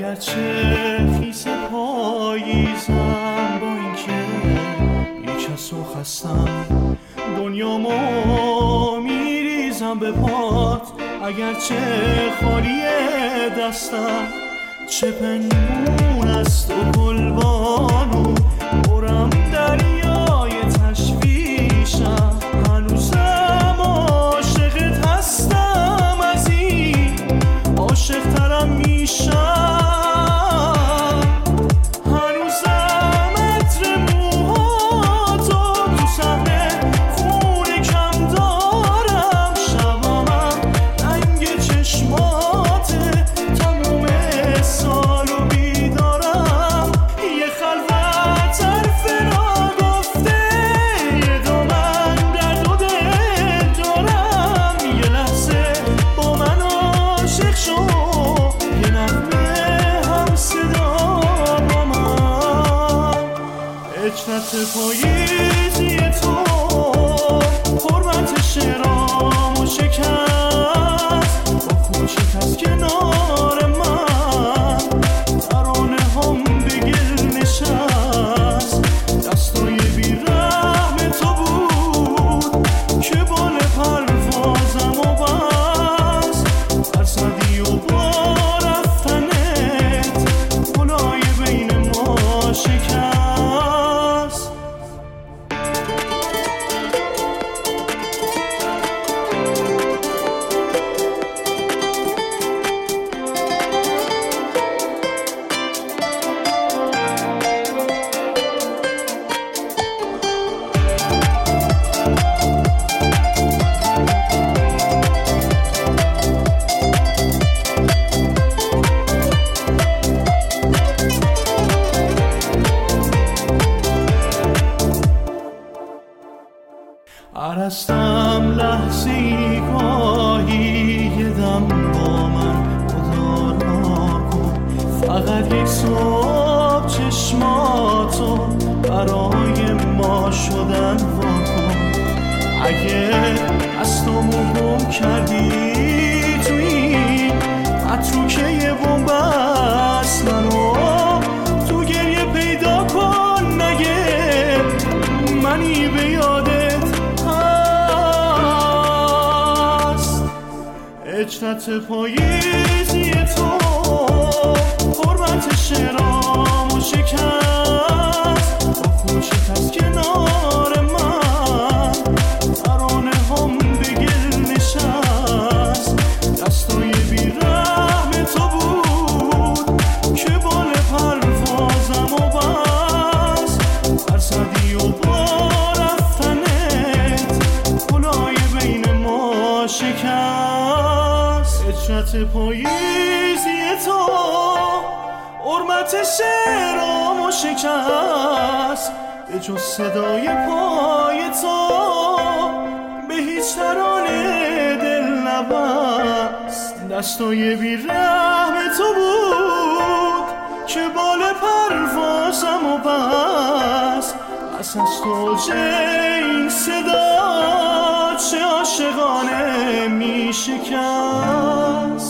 اگرچه خیس پاییزم، با اینکه یک کس و خستم، دنیامو میریزم به پات. اگرچه خالی دستم، چه پنهون است و گلبانو برم دریای تشویشم. هنوزم عاشقت هستم، از این عاشق ترم میشم. پاییزی تو حرمت شرام شکست، با کوچک از کنار من ترانه هم به گل نشست. دستای بیرحم تو بود که بال پروازم و بس، فرسدی و با رفتنت پلای بین ما شکست. عرستم لحظی گاهی یه دم با من خدا کن، فقط یک صبح چشماتو برای ما شدن واکن. اگه از تو گم کردی تو این متروکه یه بومبست، منو تو گریه پیدا کن. نگه منی به یادت هجرت پاییزی تو حرمت شرام و شکست، با کوچک از کنار من ترانه هم به گل نشست. دستای بیرحم تو بود که بال پروازم و بس، فرسدی و با رفتنت پلای بین ما شکست. هجرت پاییزی تو حرمت شرام و شکست، به جز صدای پای تو به هیچ ترانه دل نبست. دستای بیرحم تو بود که بال پروازم و بس، پس از تو این صدا چه عاشقانه می شکست.